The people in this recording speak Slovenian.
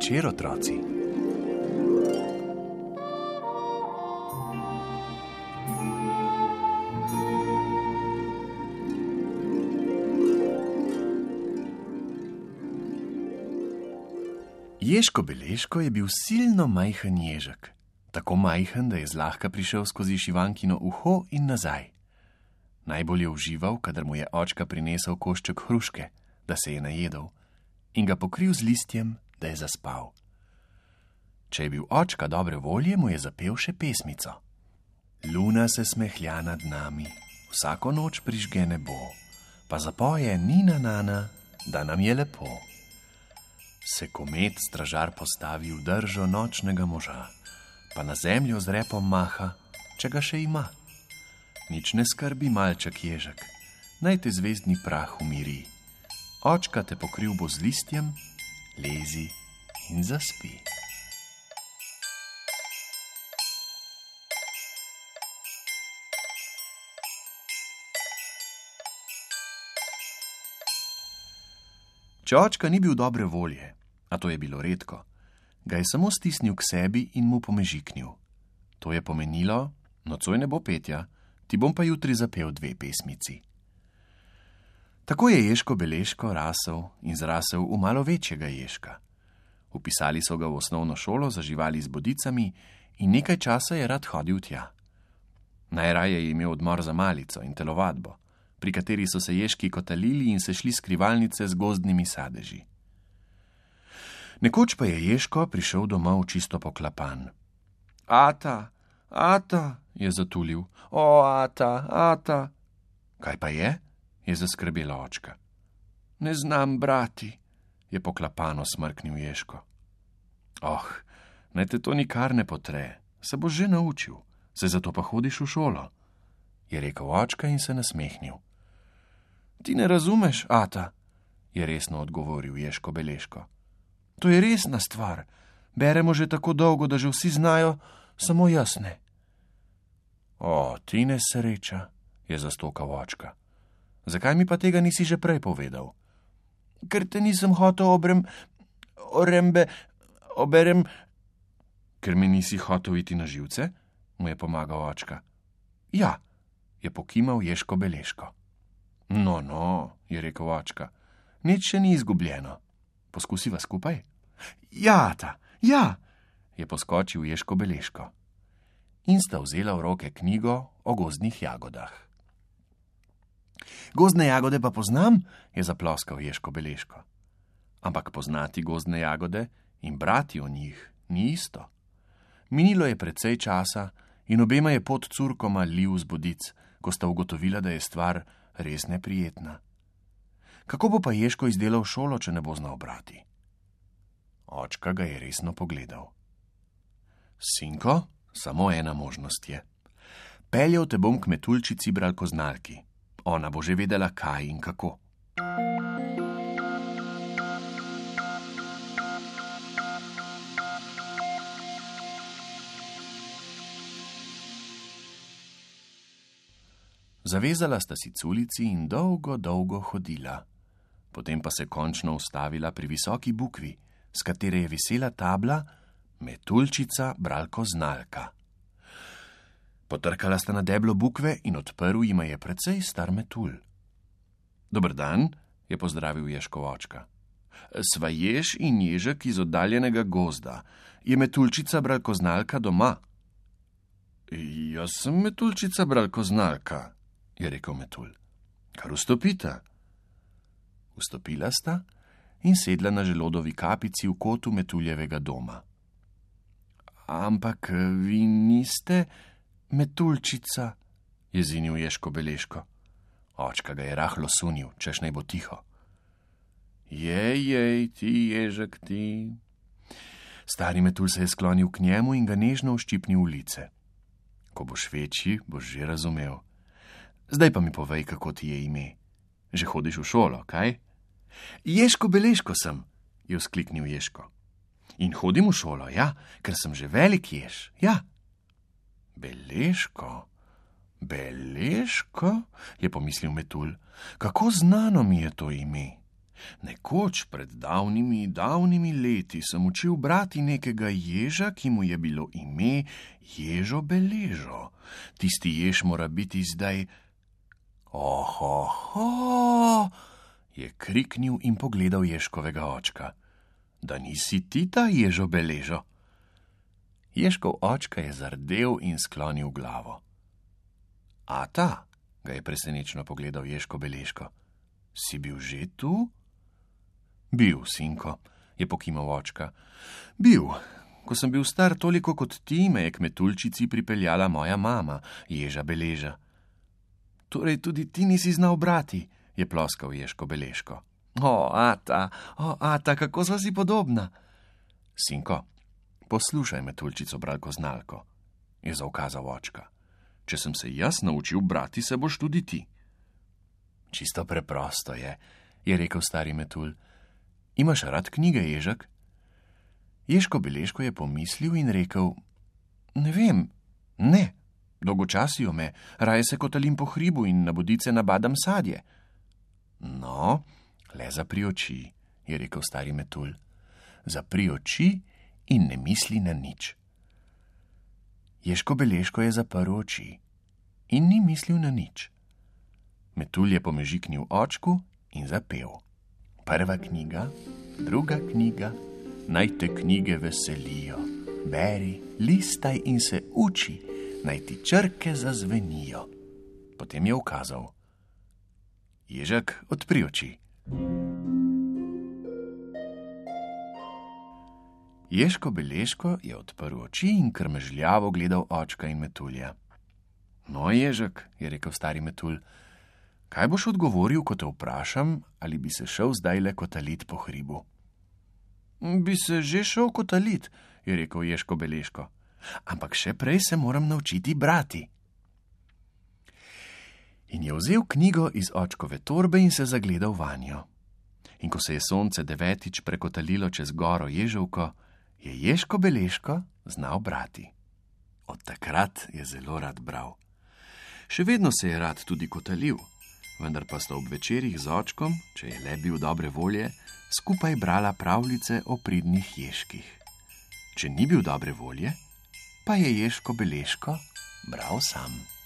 večer, otroci. Ježko Beleško je bil silno majhen ježek. Tako majhen, da je zlahka prišel skozi šivankino uho in nazaj. Najbolj je užival, kadar mu je očka prinesel košček hruške, da se je najedel, in ga pokril z listjem, da je zaspal. Če je bil očka dobre volje, mu je zapel še pesmico. Luna se smehlja nad nami, vsako noč prižge nebo, pa zapoje Nina Nana, da nam je lepo. Se komet stražar postavi v držo nočnega moža, pa na zemljo z repom maha, če ga še ima. Nič ne skrbi, malček ježek, naj te zvezdni prah umiri. Očka te pokril bo z listjem, lezi in zaspi. Če očka ni bil dobre volje, a to je bilo redko, ga je samo stisnil k sebi in mu pomežiknil. To je pomenilo, nocoj ne bo petja, ti bom pa jutri zapel 2 pesmici. Tako je Ježko Beleško rasel in zrasel v malo večjega ježka. Vpisali so ga v osnovno šolo za živali z bodicami in nekaj časa je rad hodil tja. Najraje je imel odmor za malico in telovadbo, pri kateri so se ježki kotalili in se šli skrivalnice z gozdnimi sadeži. Nekoč pa je Ježko prišel domov čisto poklapan. Ata, ata, je zatulil. O, ata, ata. Kaj pa je? Je zaskrbela očka. Ne znam brati, je poklapano smrknil Ježko. Oh, naj te to nikar ne potre, se boš že naučil, se zato pa hodiš v šolo, je rekel očka in se nasmehnil. Ti ne razumeš, ata, je resno odgovoril Ježko Beleško. To je resna stvar. Beremo že tako dolgo, da že vsi znajo, samo jaz ne. O, ti nesreča, je zastokal očka. Zakaj mi pa tega nisi že prej povedal? Ker te nisem hotel oberem. Ker mi nisi hotel iti na živce? Mu je pomagal očka. Ja, je pokimal Ježko Beleško. No, je rekel očka. Nič še ni izgubljeno. Poskusiva skupaj? Ja, ja, je poskočil Ježko Beleško. In sta vzela v roke knjigo o gozdnih jagodah. Gozdne jagode pa poznam, je zaploskal Ježko Beleško. Ampak poznati gozdne jagode in brati o njih ni isto. Minilo je precej časa in obema je pot curkoma liv z bodic, ko sta ugotovila, da je stvar res neprijetna. Kako bo pa Ježko izdelal šolo, če ne bo znal brati? Očka ga je resno pogledal. Sinko, samo ena možnost je. Peljal te bom k metuljčici bralkoznalki. Ona bo že vedela, kaj in kako. Zavezala sta si culici in dolgo hodila. Potem pa se končno ustavila pri visoki bukvi, s katere je visela tabla Metuljčica bralkoznalka. Potrkala sta na deblo bukve in odprl jima je precej star metulj. Dober dan, je pozdravil Ježko očka. Sva jež in ježek iz oddaljenega gozda. Je Metuljčica bralkoznalka doma? Jaz sem Metuljčica bralkoznalka, je rekel metulj. Kar vstopita. Vstopila sta in sedla na želodovi kapici v kotu metuljevega doma. Ampak vi niste Metuljčica, je zinil Ježko Beleško. Očka ga je rahlo sunil, češ naj bo tiho. Jej, ti ježek, ti. Stari metulj se je sklonil k njemu in ga nežno uščipnil v lice. Ko boš večji, boš že razumel. Zdaj pa mi povej, kako ti je ime. Že hodiš v šolo, kaj? Ježko Beleško sem, je vzkliknil Ježko. In hodim v šolo, ja, ker sem že velik jež, ja. Beleško, je pomislil metulj, kako znano mi je to ime. Nekoč pred davnimi leti sem učil brati nekega ježa, ki mu je bilo ime Ježo Beležo. Tisti jež mora biti zdaj... Ohoho, je kriknil in pogledal ježkovega očka. Da nisi ti ta Ježo Beležo? Ježkov očka je zardel in sklonil glavo. Ata, ga je presenečno pogledal Ježko Beležko. Si bil že tu? Bil, sinko, je pokimal očka. Bil. Ko sem bil star toliko kot ti, me je k metuljčici pripeljala moja mama, Ježa Beleža. Torej tudi ti nisi znal brati, je ploskal Ježko Beležko. O, ata, kako sva si podobna. Sinko, poslušaj metuljčico bralko znalko, je zaukazal očka. Če sem se jaz naučil brati, se boš tudi ti. Čisto preprosto je rekel stari metulj. Imaš rad knjige, Ježek? Ježko Beležko je pomislil in rekel, ne vem, ne, dolgočasijo me, raje se kotalim po hribu in na bodice nabadam sadje. No, le zapri oči, je rekel stari metulj. Zapri oči in ne misli na nič. Ježko Beležko je zaprl oči in ni mislil na nič. Metulj je pomežiknil očku in zapel. Prva knjiga, druga knjiga, naj te knjige veselijo. Beri, listaj in se uči, naj ti črke zazvenijo. Potem je ukazal. Ježek, odpri oči. Ježko Beležko je odprl oči in krmežljavo gledal očka in metulja. No, Ježek, je rekel stari metulj, kaj boš odgovoril, ko te vprašam, ali bi se šel zdajle kotalit po hribu? Bi se že šel kotalit, je rekel Ježko Beležko, ampak še prej se moram naučiti brati. In je vzel knjigo iz očkove torbe in se zagledal vanjo. In ko se je sonce 9. prekotalilo čez goro Ježovko, je Ježko Beležko znal brati. Od takrat je zelo rad bral. Še vedno se je rad tudi kotalil, vendar pa sta ob večerih z očkom, če je le bil dobre volje, skupaj brala pravljice o pridnih ježkih. Če ni bil dobre volje, pa je Ježko Beležko bral sam.